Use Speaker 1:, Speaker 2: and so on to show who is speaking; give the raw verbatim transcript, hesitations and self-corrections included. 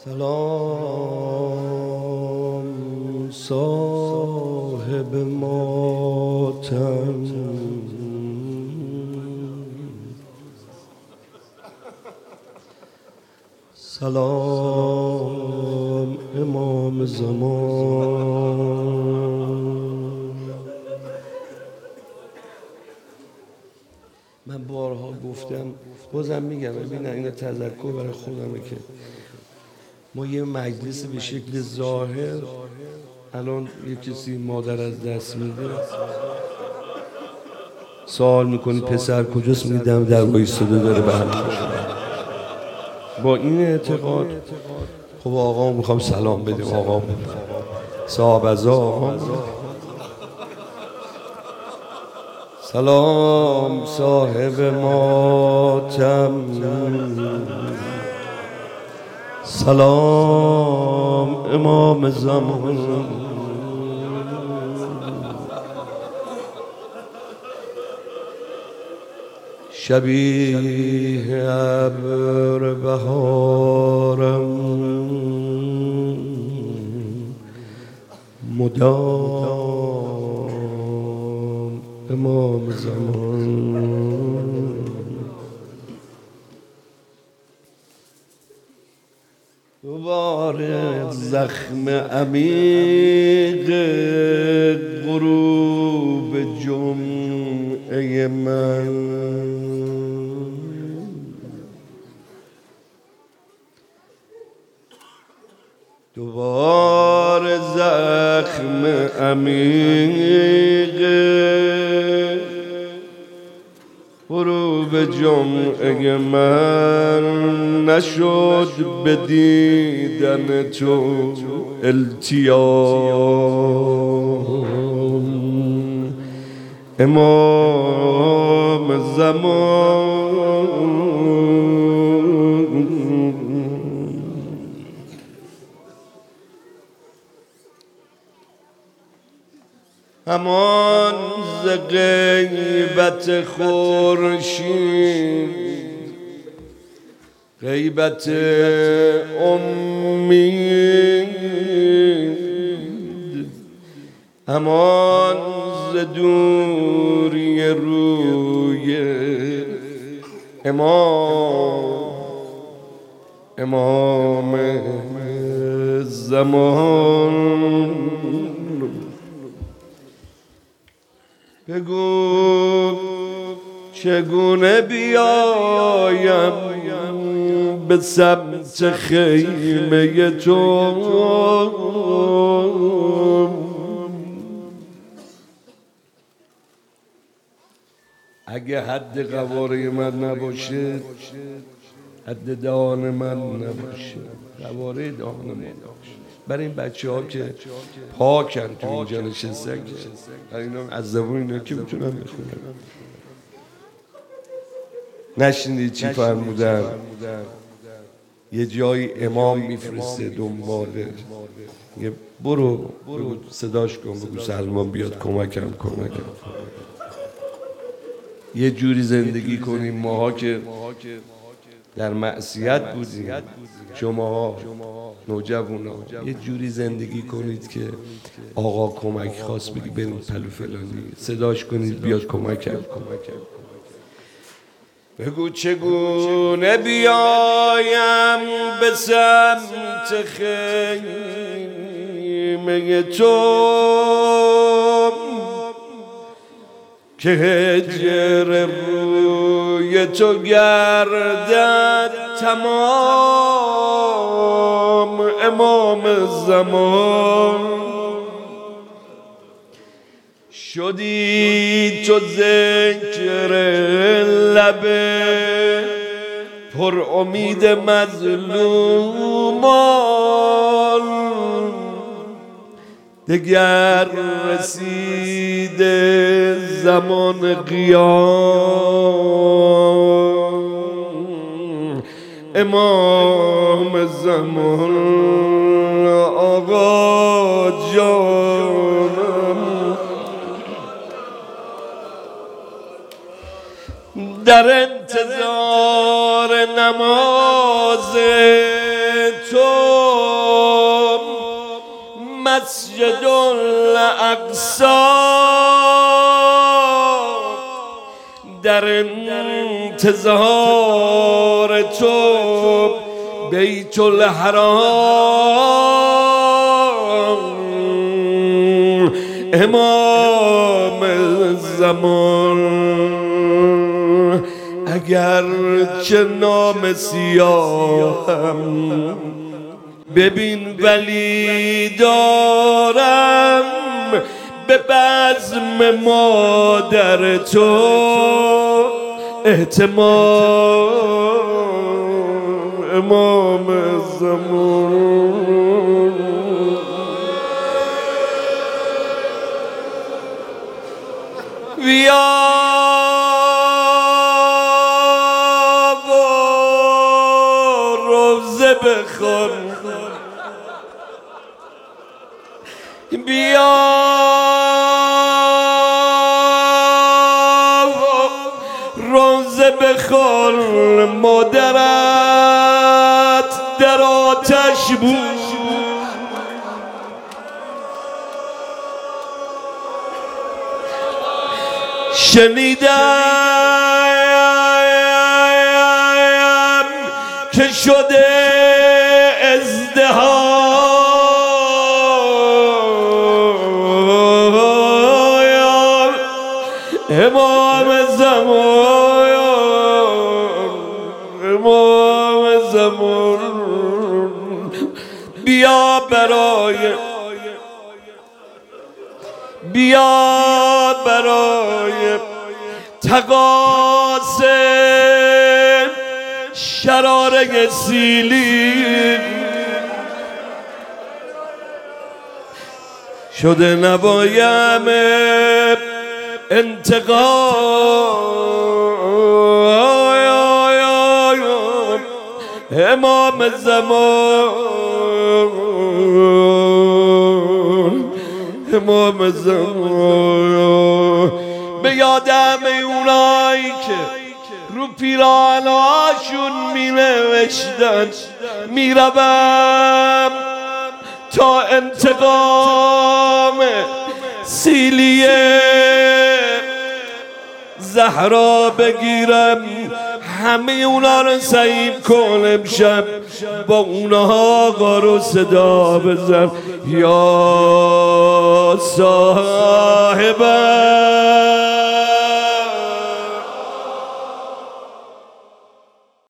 Speaker 1: سلام صاحب ماتم، سلام امام زمان. من بارها گفتم بازم میگم، ببین اینو تذکر برای خودمه که ما یه مجلس به شکل ظاهر الان یه کسی مادر از دست میده سوال میکنی پسر کجاست، میدم در وایستاده داره برمی‌گرده. با این اعتقاد خب آقا میخوام سلام بدیم، آقا صاحب از آقا سلام صاحب ماتم، سلام امام زمان. شبیه ابر بهارم مدام امام زمان. دوباره زخم عمیق غروب جمعه من، دوباره زخم عمیق غروب جمعه من، نشد به دیدن تو التیام امام زمان. همان ز غیبت خورشید غیبت امید، همان ز دوری روی امام امام زمان. بگو چگونه بیایم به سمت خیمه تو، اگه حد قواره من نباشه، حد دهان من نباشه، قواره دهان من نباشه. برای این بچه ها که پاکن تو اینجا نشستن، برای اینا از زبون اینا که میتونن بخونن. نشنیدی چی فرمودن؟ یه جایی امام میفرسته دنباله، میگه برو برو صداش کن، بگو سلمان بیاد کمکم کمکم. یه جوری زندگی کنیم ماها که در معصیت بودیم، شماها نوجوانا یه جوری زندگی کنید که آقا کمک خواست بگی بریم پلو فلانی، صداش کنید بیاد کمکم. بگو چگونه بیایم به سمت خیمه تو که هجر روی تو گردد تمام امام زمان. شدی تو ذکر لب پر امید مظلومان، دگر رسیده زمان قیام امام زمان. آقا جانم در انتظار نماز تو مسجد الاقصی در انتظار تو، بیت الحرام امام زمان. اگر چه نام سیاهم ببین ولی دارم، به بزم مادر تو احتمال امام زمان. بیا و روزه بخون، بیا روزه بخون، مادرت در آتش بود. شنیدم که شده ازدحام امام زمان، امام زمان. بیا برای بیا برای تقاسم شراره سیلی، شده نوایم انتقام امام زمان، امام زمان. به یادم اونایی که رو پیرانهاشون می نوشتن میروم تا انتقام سیلیه زهرا بگیرم. همه اونا رو سعیم کن امشب، با اونها آقا رو صدا بزن. یا صاحب